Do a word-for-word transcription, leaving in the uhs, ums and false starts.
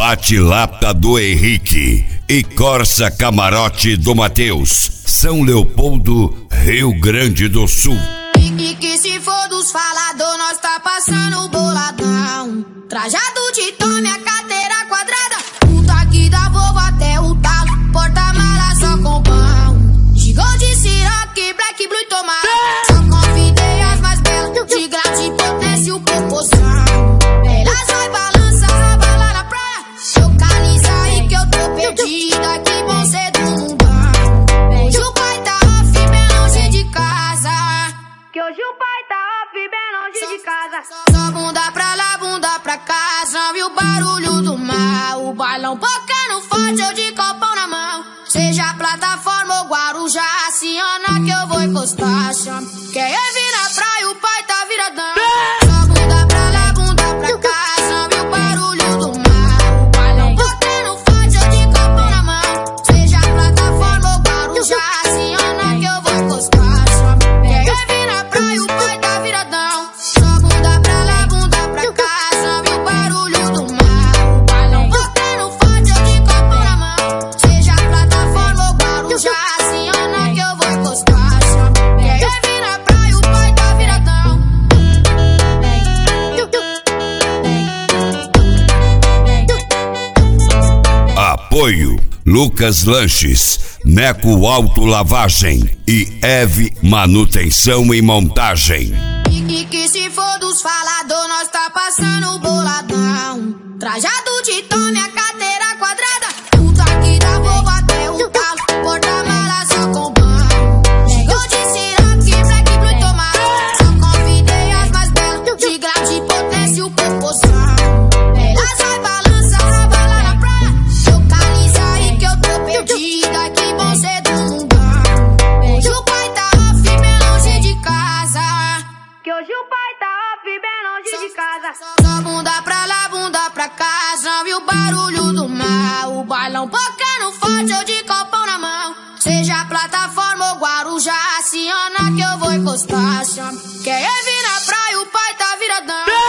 Bate-Lata do Henrique e Corsa Camarote do Matheus, São Leopoldo, Rio Grande do Sul. E que se for dos falador, nós tá passando boladão. Trajado de tome, a cadeira quadrada, o taque da Volvo até o talo, porta-mala só com pão. Gigou de Ciroc, Black Blue e Tomate. Só convidei as mais belas, de grande potência o proporção. Elas vai balançar, bala na praia. Localiza aí que eu tô perdida, que bom ser do mundão. Hoje o pai tá off, bem longe de casa. Que hoje o pai tá off, bem longe de casa. Só bunda pra lá, bunda pra cá, só viu o barulho do mar. O bailão bocando forte, eu de copão na mão. Seja plataforma ou Guarujá, aciona que eu vou encostar. Quer vir na praia, o pai tá viradão. Só bunda pra lá, bunda pra cá, só viu o barulho do mar. O bailão bocando forte, eu de copão na mão. Seja plataforma ou Guarujá, aciona que eu vou encostar. Quer vir na praia, o pai tá viradão. Só bunda pra lá, bunda pra cá, só viu o barulho do mar. O bailão bocando forte, eu de copão na mão. Seja plataforma ou Guarujá, aciona que eu vou encostar. Quer vir na praia, o pai tá viradão. Apoio Lucas Lanches, Neco Auto Lavagem e Eve Manutenção e Montagem. E que se for dos falador, nós tá passando boladão. Trajado de tome, a cadeira quadrada, o taque da Volvo até o talo, porta-mala só com pão. Gigou de Ciroc, Black Blue e Tomate. Só convidei as mais belas, de grande potência o proporção. Elas vai balançar, bala na praia. Localiza aí que eu tô perdida, que bom ser do mundão. Hoje o pai tá off, bem longe de casa. Que hoje o pai tá off, bem longe de casa. Só bunda pra lá, bunda pra cá, só viu o barulho do mar. O bailão bocando forte, eu de copão na mão. Seja plataforma ou Guarujá, aciona que eu vou encostar. Quer vir na praia, o pai tá viradão.